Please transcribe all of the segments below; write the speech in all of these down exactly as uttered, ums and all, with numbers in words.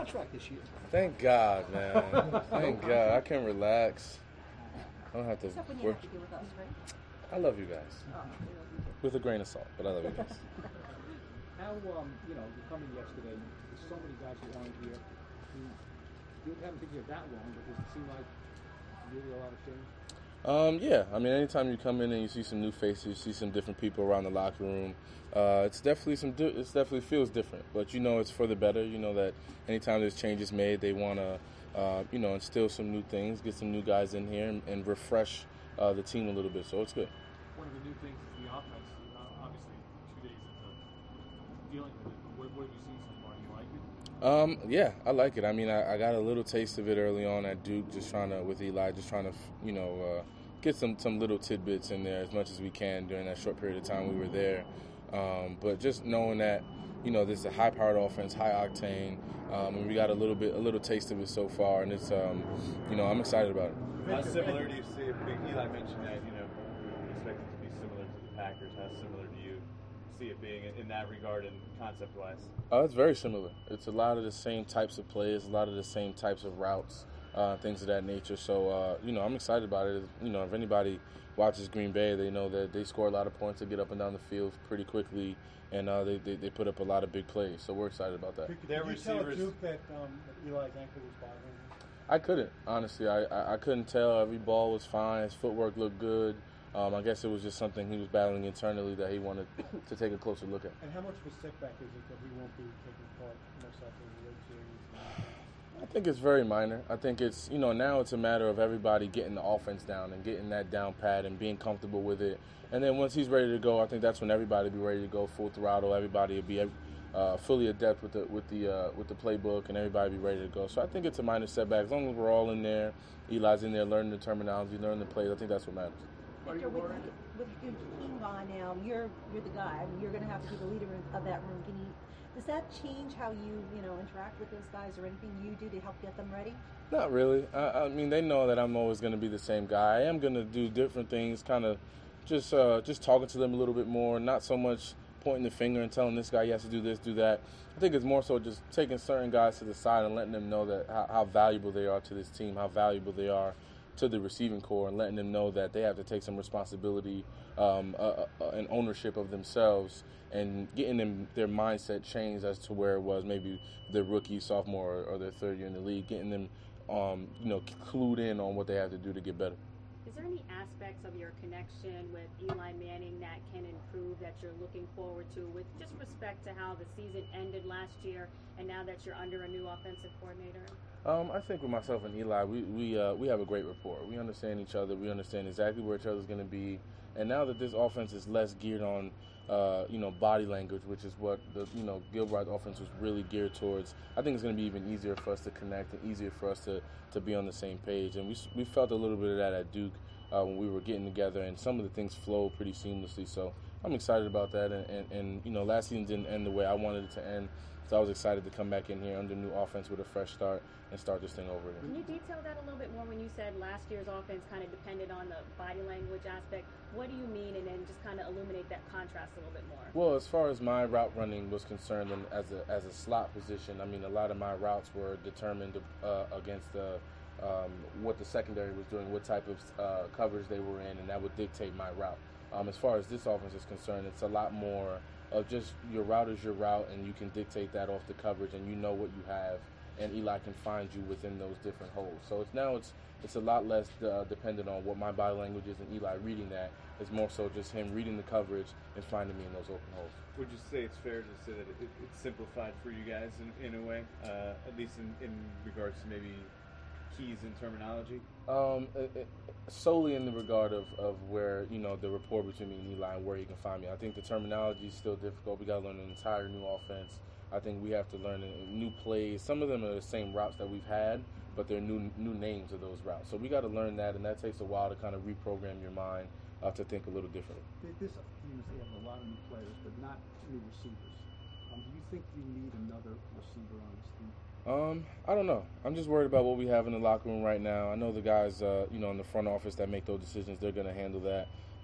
contract this year. Thank God, man. Thank God. I can relax. I don't have to Except when you work. have to deal with us, right? I love you guys. Oh, we love you too. With a grain of salt, but I love you guys. How, um, you know, you come in yesterday, there's so many guys who aren't here. You, you haven't been here that long, but does it seem like really a lot of change? Um, yeah, I mean, anytime you come in and you see some new faces, you see some different people around the locker room, uh, it's definitely some. Di- it's definitely feels different. But you know, it's for the better. You know that anytime there's changes made, they want to, uh, you know, instill some new things, get some new guys in here, and, and refresh uh, the team a little bit. So it's good. One of the new things is the offense. Uh, obviously, two days into dealing with it, what, what have you seen so far? Do you like it? Um, yeah, I like it. I mean, I, I got a little taste of it early on at Duke, just trying to, with Eli, just trying to, you know, uh, get some, some little tidbits in there as much as we can during that short period of time we were there. Um, but just knowing that, you know, this is a high-powered offense, high octane, um, and we got a little bit, a little taste of it so far, and it's, um, you know, I'm excited about it. How similar do you see it being? Eli mentioned that, you know, we expect it to be similar to the Packers. How similar do you see it being in, in that regard and concept-wise? Uh, it's very similar. It's a lot of the same types of plays, a lot of the same types of routes, uh, things of that nature. So, uh, you know, I'm excited about it. You know, if anybody watches Green Bay, they know that they score a lot of points. They get up and down the field pretty quickly, and uh, they, they they put up a lot of big plays. So we're excited about that. Could, could you tell Duke that, um, that Eli's ankle was bothering him? I couldn't, honestly. I, I, I couldn't tell. Every ball was fine. His footwork looked good. Um, I guess it was just something he was battling internally that he wanted to take a closer look at. And how much of a setback is it that he won't be taking part most likely in the World Series? I think it's very minor. I think it's, you know, now it's a matter of everybody getting the offense down and getting that down pat and being comfortable with it. And then once he's ready to go, I think that's when everybody will be ready to go full throttle. Everybody will be uh, fully adept with the with the uh, with the playbook, and everybody will be ready to go. So I think it's a minor setback. As long as we're all in there, Eli's in there learning the terminology, learning the plays, I think that's what matters. Victor, with, with you being gone now, you're you're the guy. I mean, you're going to have to be the leader of that room. Can you? Does that change how you you know interact with those guys, or anything you do to help get them ready? Not really. I, I mean, they know that I'm always going to be the same guy. I am going to do different things, kind of just uh, just talking to them a little bit more, not so much pointing the finger and telling this guy he has to do this, do that. I think it's more so just taking certain guys to the side and letting them know that how, how valuable they are to this team, how valuable they are to the receiving corps, and letting them know that they have to take some responsibility um, uh, uh, and ownership of themselves, and getting them their mindset changed as to where it was maybe their rookie, sophomore, or their third year in the league, getting them um, you know clued in on what they have to do to get better. Is there any aspects of your connection with Eli Manning that can improve, that you're looking forward to, with just respect to how the season ended last year and now that you're under a new offensive coordinator? Um, I think with myself and Eli, we we uh, we have a great rapport. We understand each other. We understand exactly where each other's going to be. And now that this offense is less geared on, uh, you know, body language, which is what the you know Gilbride offense was really geared towards, I think it's going to be even easier for us to connect and easier for us to, to be on the same page. And we we felt a little bit of that at Duke uh, when we were getting together, and some of the things flow pretty seamlessly. So I'm excited about that. And, and, and you know, last season didn't end the way I wanted it to end. So I was excited to come back in here under new offense with a fresh start and start this thing over again. Can you detail that a little bit more when you said last year's offense kind of depended on the body language aspect? What do you mean? And then just kind of illuminate that contrast a little bit more. Well, as far as my route running was concerned, and as a as a slot position, I mean, a lot of my routes were determined uh, against the, um, what the secondary was doing, what type of uh, coverage they were in, and that would dictate my route. Um, as far as this offense is concerned, it's a lot more of just your route is your route, and you can dictate that off the coverage, and you know what you have, and Eli can find you within those different holes. So it's now it's it's a lot less uh, dependent on what my body language is and Eli reading that. It's more so just him reading the coverage and finding me in those open holes. Would you say it's fair to say that it, it's simplified for you guys in, in a way, uh, at least in, in regards to maybe keys and terminology? Um, it, it, solely in the regard of, of where, you know, the rapport between me and Eli and where he can find me. I think the terminology is still difficult. We got to learn an entire new offense. I think we have to learn new plays. Some of them are the same routes that we've had, but they're new new names of those routes. So we got to learn that, and that takes a while to kind of reprogram your mind uh, to think a little differently. This team is, they have a lot of new players, but not new receivers. Um, do you think you need another receiver on this team? Um, I don't know. I'm just worried about what we have in the locker room right now. I know the guys, uh, you know, in the front office that make those decisions, they're going to handle that.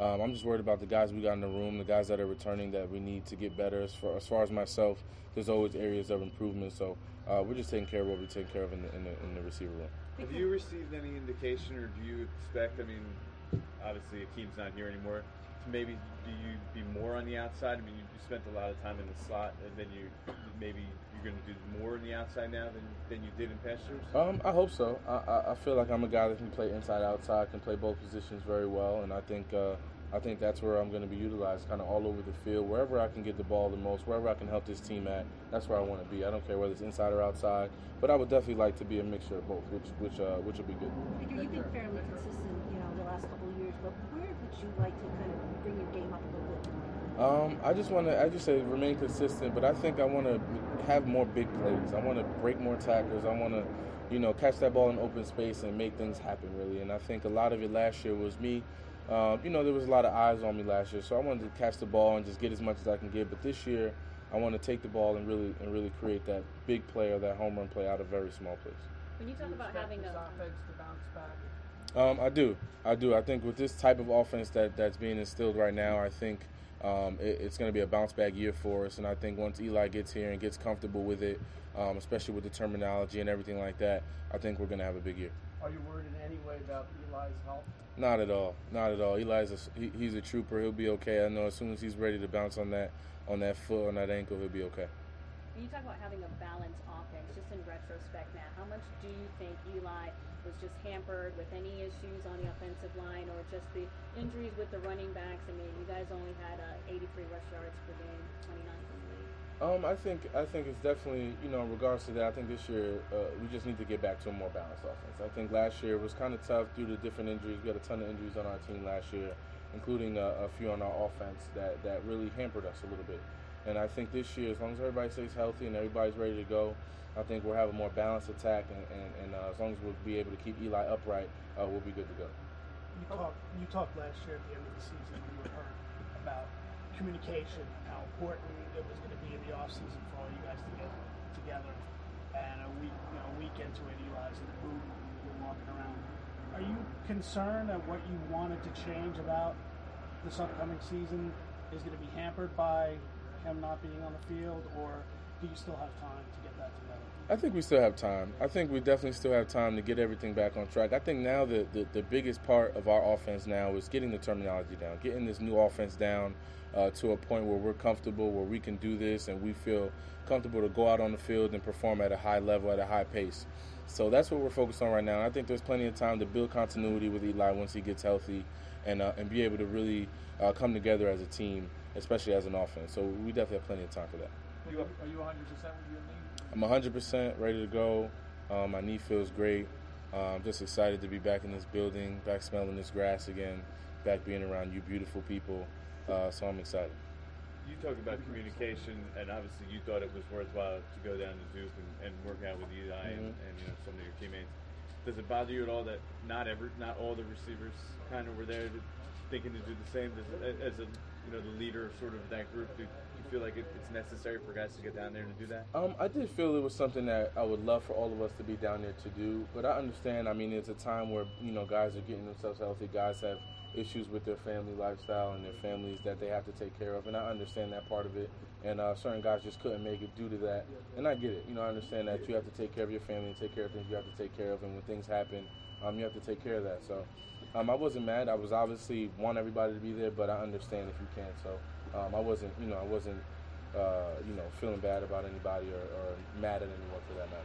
Um, I'm just worried about the guys we got in the room, the guys that are returning that we need to get better. As far as, far as myself, there's always areas of improvement. So uh, we're just taking care of what we take care of in the, in the, in the receiver room. Have you received any indication, or do you expect, I mean, obviously Akeem's not here anymore, to maybe do you be more on the outside? I mean, you, you spent a lot of time in the slot, and then you maybe you're going to do more on the outside now than, than you did in past years? Um, I hope so. I, I, I feel like I'm a guy that can play inside, outside, can play both positions very well, and I think uh, I think that's where I'm going to be utilized, kind of all over the field, wherever I can get the ball the most, wherever I can help this team at. That's where I want to be. I don't care whether it's inside or outside, but I would definitely like to be a mixture of both, which which uh, which would be good. Victor, you've been fairly consistent, you know, the last couple of years, but where would you like to kind of bring your game up a little bit more? Um, I just want to, I just say remain consistent, but I think I want to have more big plays. I want to break more tackles. I want to, you know, catch that ball in open space and make things happen, really. And I think a lot of it last year was me. Um, you know, there was a lot of eyes on me last year, so I wanted to catch the ball and just get as much as I can get. But this year, I want to take the ball and really and really create that big play or that home run play out of very small plays. When you talk Do you about expect having this a offense to bounce back? Um, I do. I do. I think with this type of offense that, that's being instilled right now, I think um, it, it's going to be a bounce back year for us. And I think once Eli gets here and gets comfortable with it, um, especially with the terminology and everything like that, I think we're going to have a big year. Are you worried in any way about Eli's health? Not at all. Not at all. Eli's a, he, he's a trooper. He'll be okay. I know as soon as he's ready to bounce on that on that foot, on that ankle, he'll be okay. When you talk about having a balanced offense, just in retrospect now, how much do you think Eli was just hampered with any issues on the offensive line or just the injuries with the running backs? I mean, you guys only had uh, eighty-three rush yards per game, twenty-ninth in the league. Um, I think I think it's definitely, you know, in regards to that, I think this year uh, we just need to get back to a more balanced offense. I think last year was kind of tough due to different injuries. We had a ton of injuries on our team last year, including a, a few on our offense that, that really hampered us a little bit. And I think this year, as long as everybody stays healthy and everybody's ready to go, I think we'll have a more balanced attack. And, and, and uh, as long as we'll be able to keep Eli upright, uh, we'll be good to go. You talked, you talked last year at the end of the season when you were hurt about communication and how important it was going to be in the offseason for all you guys to get together. And a week, you know, a week into it, Eli's in the booth, you're walking around. Are you concerned that what you wanted to change about this upcoming season is going to be hampered by him not being on the field, or do you still have time to get that together? I think we still have time. I think we definitely still have time to get everything back on track. I think now the, the, the biggest part of our offense now is getting the terminology down, getting this new offense down uh, to a point where we're comfortable, where we can do this and we feel comfortable to go out on the field and perform at a high level, at a high pace. So that's what we're focused on right now. And I think there's plenty of time to build continuity with Eli once he gets healthy and uh, and be able to really uh, come together as a team, especially as an offense. So we definitely have plenty of time for that. Are you, are you one hundred percent with your knee? I'm one hundred percent ready to go. Um, my knee feels great. Uh, I'm just excited to be back in this building, back smelling this grass again, back being around you beautiful people. Uh, so I'm excited. You talked about communication, and obviously you thought it was worthwhile to go down to Duke and, and work out with Eli Mm-hmm. and, and you know some of your teammates. Does it bother you at all that not ever, not all the receivers kind of were there to, thinking to do the same? Does it, as a you know the leader sort of that group, do you feel like it, it's necessary for guys to get down there and do that? Um, I did feel it was something that I would love for all of us to be down there to do, but I understand. I mean, it's a time where you know guys are getting themselves healthy. Guys have issues with their family lifestyle and their families that they have to take care of, and I understand that part of it. And uh, certain guys just couldn't make it due to that, and I get it. You know, I understand that you have to take care of your family and take care of things you have to take care of, and when things happen, um, you have to take care of that. So, um, I wasn't mad. I was obviously want everybody to be there, but I understand if you can't. So, um, I wasn't, you know, I wasn't, uh, you know, feeling bad about anybody or, or mad at anyone for that matter.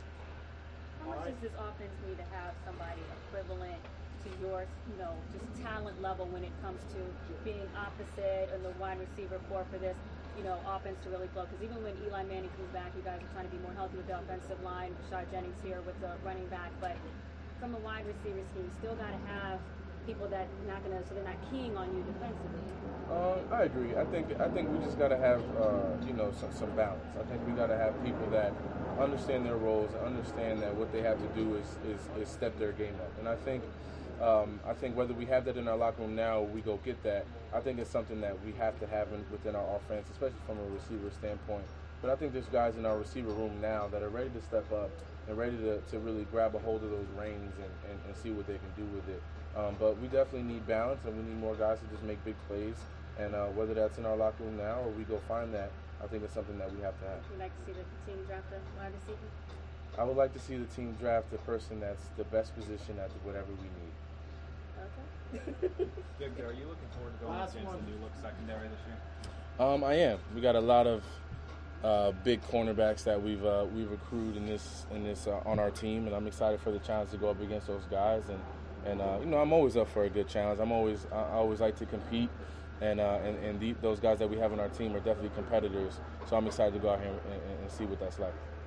How much does this offense need to have somebody equivalent to yours, you know, just talent level when it comes to being opposite and the wide receiver core for this, you know, offense to really flow? Because even when Eli Manning comes back, you guys are trying to be more healthy with the offensive line. Rashad Jennings here with the running back, but from a wide receiver scheme, you still got to have people that not gonna, so they're not keying on you defensively. Um, I agree. I think I think we just got to have uh, you know some, some balance. I think we got to have people that understand their roles and understand that what they have to do is, is, is step their game up. And I think um, I think whether we have that in our locker room now or we go get that, I think it's something that we have to have in, within our offense, especially from a receiver standpoint. But I think there's guys in our receiver room now that are ready to step up and ready to, to really grab a hold of those reins and, and, and see what they can do with it. Um, but we definitely need balance, and we need more guys to just make big plays. And uh, whether that's in our locker room now or we go find that, I think it's something that we have to have. Would you like to see the team draft a wide receiver? I would like to see the team draft the person that's the best position at whatever we need. Okay. Victor, are you looking forward to going Last against one. the new look secondary this year? Um, I am. We got a lot of uh, big cornerbacks that we've uh, we've recruited in this in this uh, on our team, and I'm excited for the challenge to go up against those guys. And and uh, you know, I'm always up for a good challenge. I'm always I always like to compete, and uh, and, and the, those guys that we have on our team are definitely competitors. So I'm excited to go out here and, and, and see what that's like.